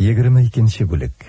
22-нче бүлек.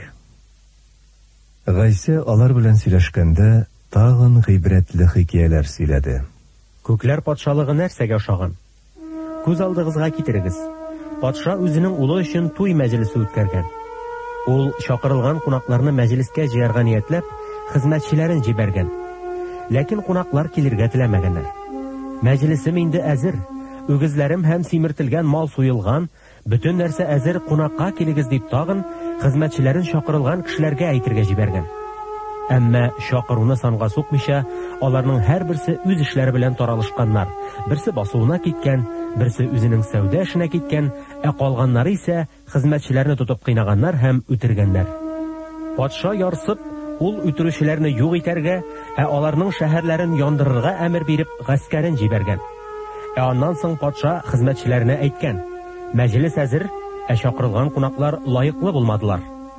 Гайса алар белән сөйләшкәндә тагын гыйбрәтле хикәяләр сөйләде. Күкләр патшалыгы нәрсәгә охшаган? Күз алдыгызга китерегез. Патша үзенең улы өчен туй мәҗлесе үткәргән. Ул чакырылган кунакларны мәҗлескә җыярга ниятләп, хезмәтчеләрен җибәргән. Ләкин кунаклар килергә теләмәгәннәр. Мәҗлесем инде әзер, үгезләрем һәм симертелгән мал суелган, бөтен нәрсә әзер, кунакка килегез дип тагын хезмәтчеләрен чакырылган кешеләргә әйтергә җибәргән. Әмма чакыруны санга сукмыйча, аларның һәрберсе үз эшләре белән таралышканнар. Берсе басуына киткән, берсе үзенең сәүдә эшенә киткән, калганнары исә хезмәтчеләрне тотып кыйнаган һәм үтергәннәр. Патша ярсып, ул үтерүчеләрне юк итәргә, аларның шәһәрләрен яндырырга әмер биреп, гаскәрен җибәргән. Аннан соң патша хезмәтчеләренә әйткән: "Мәҗлес әзер, чакырылган кунаклар лаеклы булмадылар.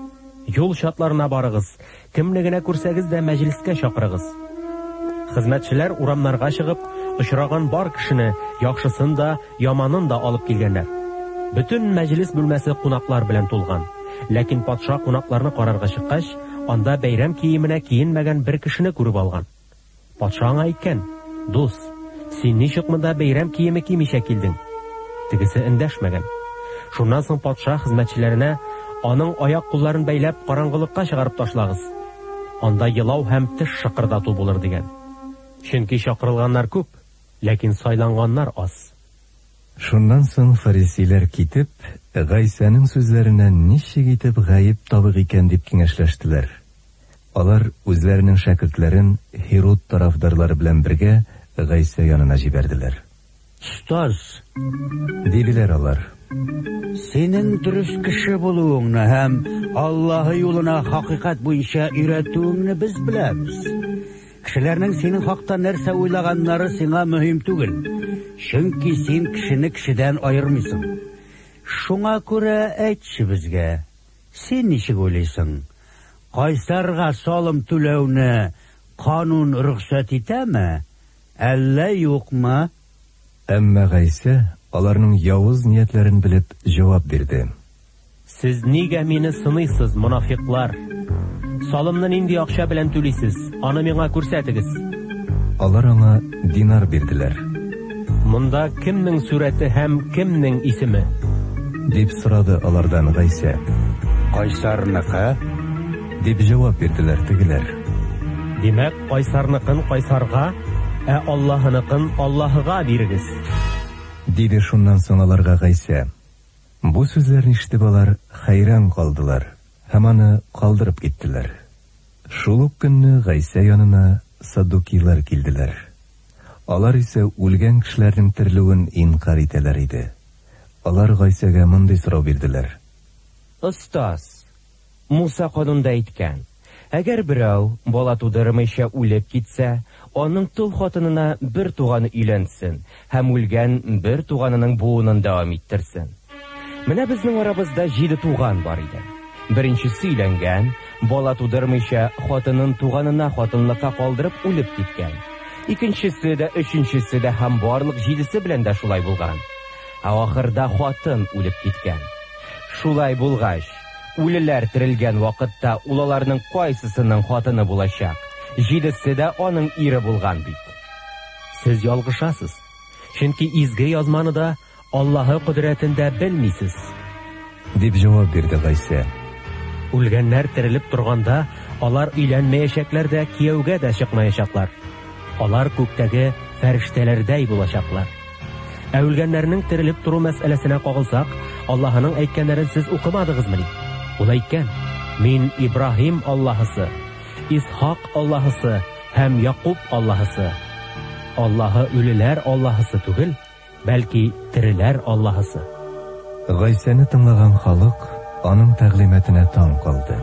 Юл чатларына барыгыз, кемне генә күрсәгез дә мәҗлескә чакырыгыз." Хезмәтчеләр урамнарга чыгып, очраган бар кешене, яхшысын да, яманын да алып килгәннәр. Бөтен мәҗлес бүлмәсе кунаклар белән тулган. Ләкин патша кунакларны карарга чыккач, анда бәйрәм киеменә киенмәгән бер кешене күреп алган. Патша аңа әйткән: "Дус, син ничек монда бәйрәм киеме кимичә килдең?" Тегесе эндәшмәгән. Шуннан соң патша хезмәтчеләренә: "Аның аяк-кулларын бәйләп, караңгылыкка чыгарып ташлагыз. Анда елау һәм теш шыкырдату булыр" дигән. Чөнки чакырылганнар күп, ләкин сайланганнар аз. Шуннан соң фарисейлар китеп, Гайсаның сүзләреннән ничек итеп гаеп табык икән дип киңәшләштеләр. Алар үзләренең шәкертләрен Херод тарафдарлары белән бергә Гайса янына җибәрделәр. "Остаз", диделәр алар, "Синең дөрес кеше булуыңны һәм Аллаһы юлына хакыйкать буенча өйрәтүеңне без беләбез. Кешеләрнең синең хакта нәрсә уйлаганнары сиңа мөһим түгел, чөнки син кешене кешедән аермыйсың. Шуңа күрә әйтче безгә, син ничек уйлыйсың? Кайсарга салым түләүне канун рөхсәт итәме, әллә юкмы?" Әмма Гайса аларның явыз ниятләрен белеп җавап бирде. "Сез нигә мине сыныйсыз, монафиклар? Салымны нинди акча белән түлисез? Аны миңа күрсәтегез." Алар аңа динар бирделәр. "Монда кемнең сурәте һәм кемнең исеме?" дип сорады алардан Гайса. "Кайсарныкы", дип җавап бирделәр тегеләр. "Димәк, кайсарныкын кайсарга, Аллаһыныкын Аллаһыга бирегез." Диде шуннан соң аларга Гайса. Бу сүзләрне ишетеп алар хәйран калдылар һәм аны калдырып киттеләр. Шул ук көнне Гайса янына садукилар килделәр. Алар исә үлгән кешеләрнең тирелүен инкар итәләр иде. Алар Гайсага мондый сорау бирделәр: "Остаз, Муса канунда әйткән, әгәр берәү бала тудырмыйча үлеп китсә, аның тол хатынына бер туганы өйләнсен һәм үлгән бер туганының буынын дәвам иттерсен. Менә безнең арабызда 7 туган бар иде. Беренчесе өйләнгән, бала тудырмыйча хатынын туганына хатынлыкка калдырып үлеп киткән. Икенчесе дә, өченчесе дә һәм барлык 7-се белән дә шулай булган. Ахырда хатын үлеп киткән. Шулай булгач, үлеләр терелгән вакытта ул аларның кайсысының хатыны булачак? 7-се дә аның ире булган бит. Сез ялгышасыз, чөнки изге язманы да Аллаһы кудрәтендә белмисез." дип җавап бирде Гайса. "Үлгәннәр терелеп торганда, алар өйләнмәячәкләр дә, кияүгә дә чыкмаячаклар. Алар күктәге фәрештәләрдәй булачаклар. Үлгәннәрнең терелеп тору мәсьәләсенә кагылсак, Аллаһының әйткәннәрен сез укымадыгызмы? Ул әйткән: "Мин Ибраһим Аллаһысы, Исхак Аллаһысы һәм Якуб Аллаһысы." Аллаһы үлеләр Аллаһысы түгел, бәлки тереләр Аллаһысы. Гайсаны тыңлаган халык аның тәгълиматына таң калды.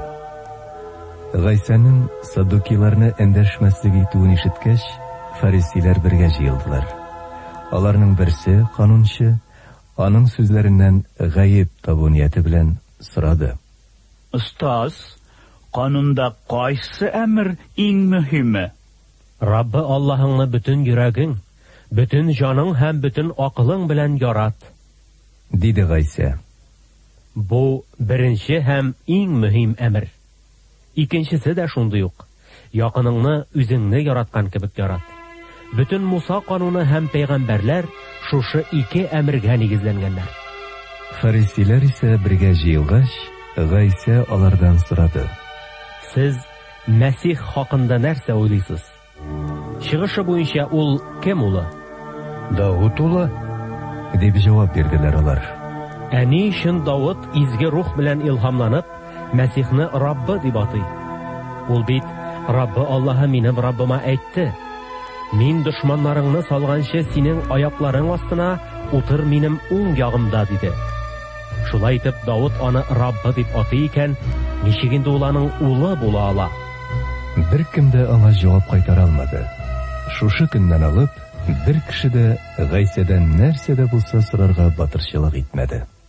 Гайсаның садукиларны эндәшмәслек итүен ишеткәч, фарисейлар бергә җыелдылар. Аларның берсе, канунчы, аның сүзләреннән гаеп табу нияте белән сорады: "Остаз, канунда кайсы әмер иң мөһиме?" "Раббы Аллаһыңны бөтен йөрәгең, бөтен җаның һәм бөтен акылың белән ярат", диде Гайса. Бу беренче һәм иң мөһим әмер. Икенчесе дә шундый ук. Якыныңны үзеңне яраткан кебек ярат. Бөтен Муса кануны һәм пәйгамбәрләр шушы ике әмергә нигезләнгәннәр. Фарисилар исә бергә җыелгач, Гайса алардан сорады. Сез Мәсих хакында нәрсә уйлыйсыз? Чыгышы буенча ул кем улы? Давыт улы? Дип җавап бирделәр алар. Ә ни өчен Давыт изге рух белән илһамланып, Мәсихне Раббы дип атый? Ул бит Раббы Аллаһы минем Раббыма әйтте: "Мин дошманнарыңны салганчы синең аякларың астына утыр минем уң ягымда", диде. Шулай итеп Давыт аны Раббы дип атый икән, ничек инде ул аның улы була ала? Беркем дә аңа җавап кайтара алмады. Шушы көннән алып, бер кеше дә Гайсәдән нәрсә дә булса сорарга батырчылык итмәде.